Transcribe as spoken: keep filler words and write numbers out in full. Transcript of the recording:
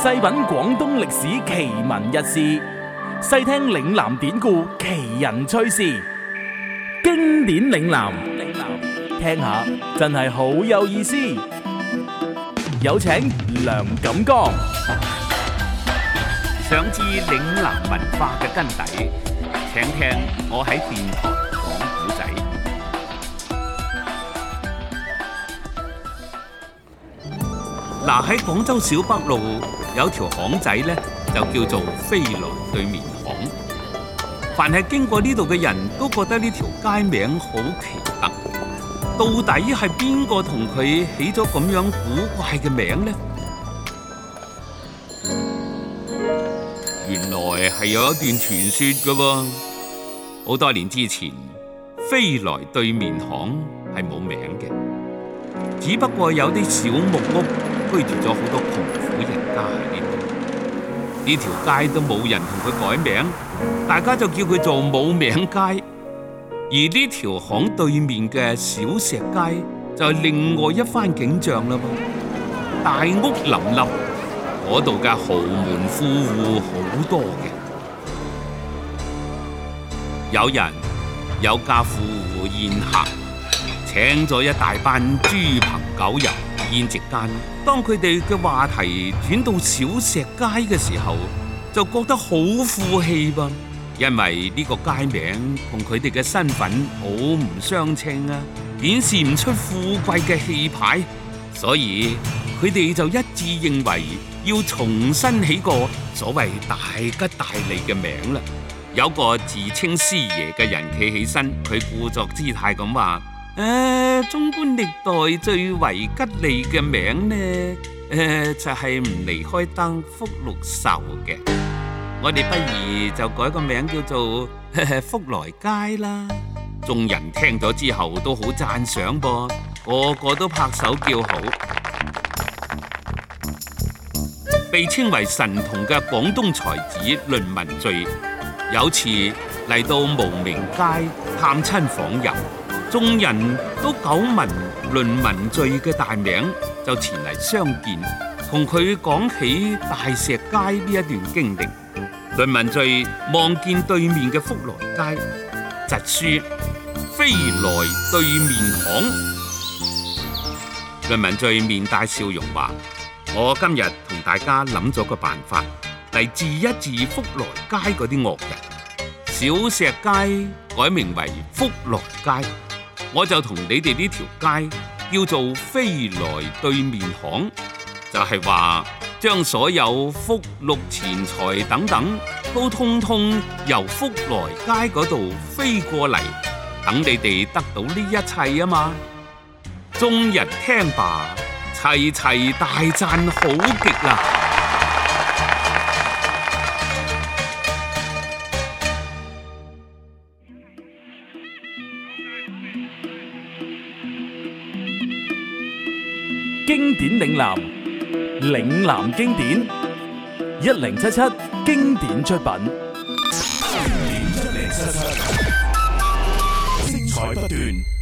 細品廣東歷史奇聞軼事，細聽嶺南典故奇人趣事，經典嶺南，聽下真係好有意思。有請梁錦江。 想知嶺南文化嘅根底，請聽我喺電台講古仔。嗱，喺廣州小北路有條巷仔呢，就叫做飛來對面巷。凡係經過呢度嘅人都覺得呢條街名好奇特，到底係邊個同佢起咗咁樣古怪嘅名呢？原來係有一段傳說㗎喎。好多年之前，飛來對面巷係冇名嘅，只不過有啲小木屋居住咗好多窮苦人家喺呢度。呢條街都冇人同佢改名，大家就叫佢做冇名街。而呢條巷對面嘅小石街就係另外一番景象啦噃，大屋林立，嗰度嘅豪門富戶好多嘅。有人有家富戶宴客，請咗一大班豬朋狗友。宴席間，當佢哋嘅話題轉到小石街嘅時候，就覺得好富氣噃，因為呢個街名同佢哋嘅身份好唔相稱啊，顯示唔出富貴嘅氣派，所以佢哋就一致認為要重新起個所謂大吉大利嘅名啦。有個自稱師爺嘅人企起身，佢故作姿態咁話：誒、呃，縱觀歷代最為吉利嘅名呢，誒、呃、就係、是、唔離開燈福祿壽嘅。我哋不如就改個名叫做福來街啦。眾人聽咗之後都好讚賞噃，個個都拍手叫好。被稱為神童嘅廣東才子倫文敘有次嚟到無名街探親訪友，眾人都久聞倫文敘嘅大名，就前嚟相見，同佢講起大石街呢一段經歷。倫文敘望見對面嘅福來街，疾書飛來對面巷。倫文敘面帶笑容話：我今日同大家諗咗個辦法嚟治一治福來街嗰啲惡人。小石街改名為福來街，我就同你哋呢條街叫做飛來對面巷，就係話將所有福祿錢財等等都通通由福來街嗰度飛過嚟，等你哋得到呢一切啊嘛！眾人聽罷，齊齊大讚好極啦！ 經典嶺南，嶺南經典一零七七經典出品。 一零七七，精彩不斷。